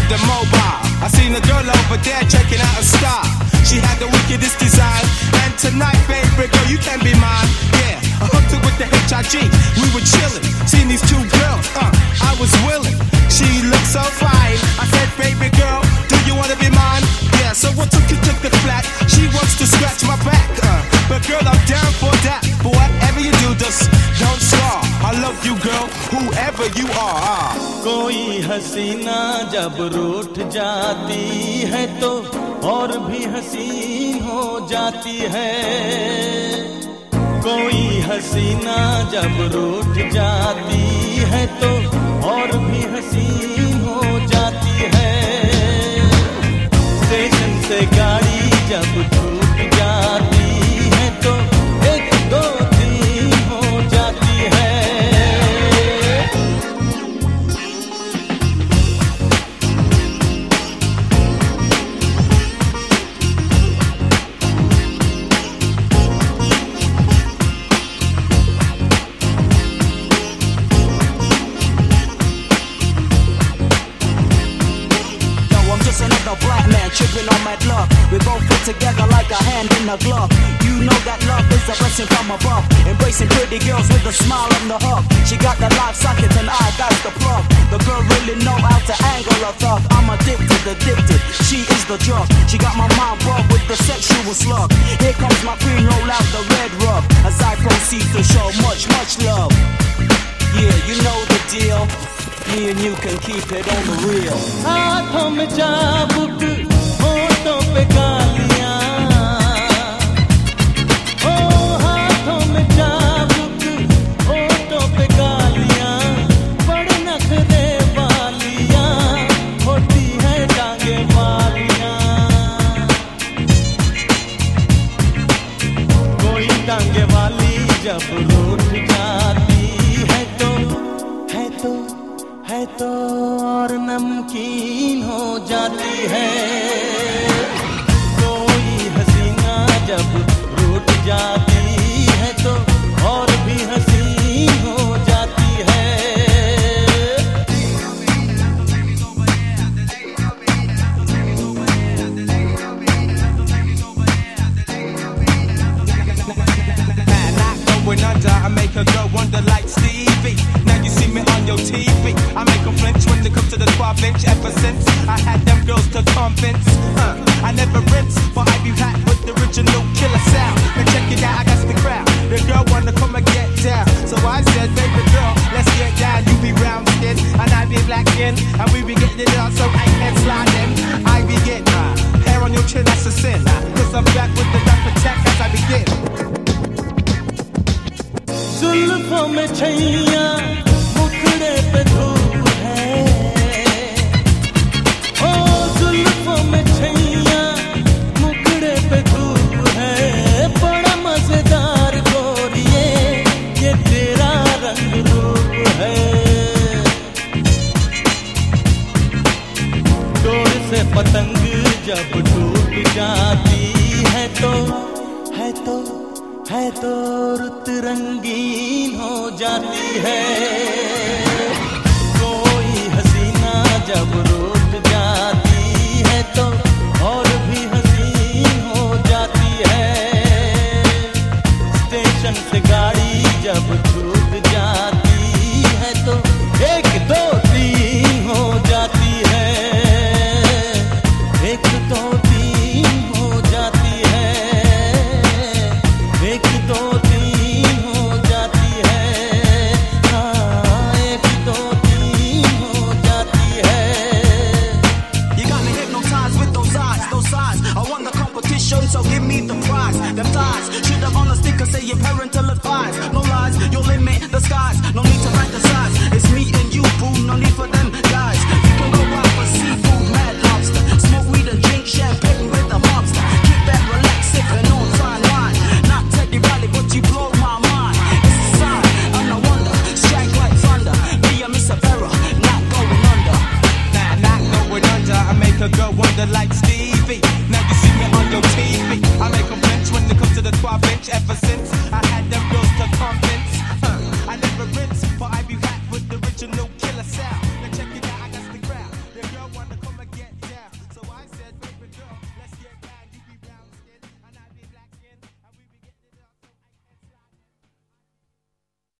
the mobile. I seen a girl over there checking out a star. She had the wickedest design. And tonight, baby girl, you can be mine. Yeah, I hooked her with the HIG. We were chilling, seeing these two girls. I was willing. She looked so fine. I said, baby girl, do you wanna be mine? Yeah, so what took you to the flat? She wants to scratch my back. But girl, I'm down for that. But whatever you do, just don't scar. I love you, girl, whoever you are. कोई हसीना जब रूठ जाती है तो और भी हसीन हो जाती है. कोई हसीना जब रूठ जाती है तो और भी हसीन हो जाती है. स्टेशन से गाड़ी जब छूट जाती है तो एक दो दिन हो जाती है. Another black man tripping on mad love. We both fit together like a hand in a glove. You know that love is a blessing from above. Embracing pretty girls with a smile on the hug. She got the live socket and I got the plug. The girl really know how to angle a thug. I'm addicted. She is the drug. She got my mind bugged with the sexual slug. Here comes my queen, roll out the red rug as I proceed to show much love. Yeah, you know the deal. Me and you can keep it on the real. हाथों में चाबुक, होठों पे गालियां. ओ हाथों में चाबुक, होठों पे गालियां. बड़े नखरे वालियां, होती है टांगे वालियां. कोई टांगे वाली जब रूठ जाती है तो और नमकीन हो जाती है. कोई हसीना जब रूठ जाती है तो और भी हसीन हो जाती है. Going under, I make her go wonder like Stevie. Now you see me on your TV. I make them flinch when they come to the 12-inch. Ever since I had them girls to convince. I never rinse, but I be packed with the original killer sound. Now check it out, I got the crowd. The girl wanna come and get down. So I said, baby girl, let's get down. You be brown skin, and I be black skin. And we be getting it out, so I can't slide in. I be getting hair on your chin, that's a sin. Cause I'm back with the rap attack as I begin. जुल्फों में छैया मुखड़े पे धूप है. ओ जुल्फों में छैया मुखड़े पे धूप है. बड़ा मजेदार गोरिये ये तेरा रंग रूप है. डोर से पतंग जब टूट जाती है तो रुत रंगीन हो जाती है. कोई हसीना जब रूठ जाती है तो और भी हसीन हो जाती है. स्टेशन से गाड़ी जब छूट जाती है तो एक दो तीन हो जाती है. एक दो तीन हो जाती है. एक दो तीन हो जाती है. हाँ एक दो तीन हो जाती है. You got me hypnotized with those eyes. I won the competition, so give me the prize. Them ties should have on a sticker saying parental advice. No lies, you'll limit the skies. No need to write the size. It's me and you, boo. No need for them guys. You can go out for seafood, mad lobster. Smoke weed and drink champagne with a monster. Keep that relaxed, sipping on fine wine. Not Teddy Riley, but you blow my mind. It's a sign, and I wonder. Strike like thunder. Me and Miss Vera, not going under. Nah, not going under. I make her go wonder like Stevie. Now you see me on your TV. I make them flinch when they come to the 12-inch. Ever since I had them girls to convince.